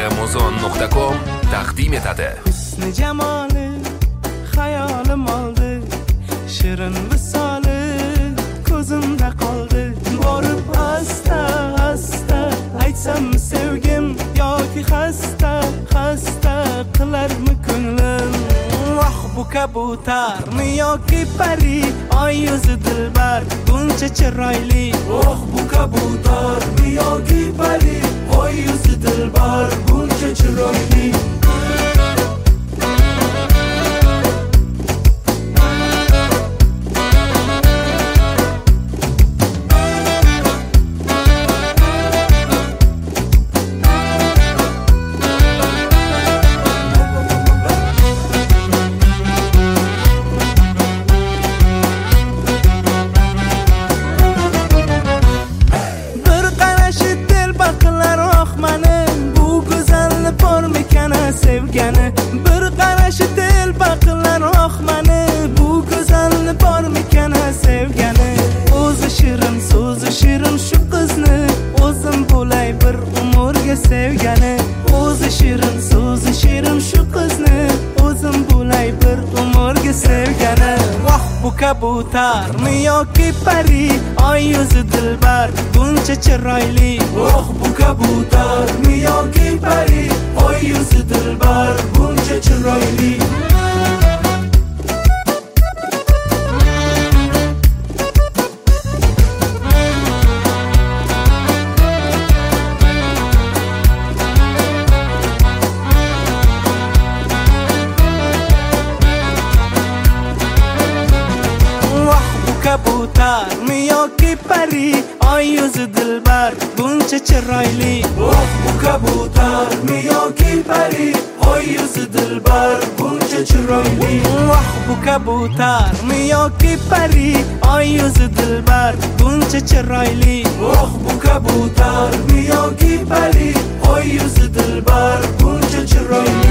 amazon.com taqdim etadi. Husni jamoli xayolim oldi, shirin visoli ko'zimda qoldi. Borib asta asta aytsam sevgim yoki xasta qilarmi ko'nglim? Voh bu kabutarmi yoki pari, oy yuzi dilbar buncha chiroyli. Oh bu kabutarmi yoki pari, oy yuzi dilbar buncha chiroyli. Sevgani bir qarashi dil baqlar, oh mani bu go'zalni bormikan sevgani. O'zi shirin so'zi shirin shu qizni o'zim bo'lay bir umrga sevgani. O'zi shirin so'zi shirin shu qizni o'zim bo'lay bir umrga sevgani. Voh bu kabutarmi yoki pari, oy yuzi dilbar buncha chiroyli. Oh bu kabutarmi yoki pari, oy yuzi dilbar buncha chiroyli. Kabutarmi yoki pari, oy yuzi dilbar buncha chiroyli. Oh bu kabutarmi yoki pari, oy yuzi dilbar buncha chiroyli. Oh bu kabutarmi yoki pari, oy yuzi dilbar buncha chiroyli. Oh bu kabutarmi yoki pari, oy yuzi dilbar buncha chiroyli.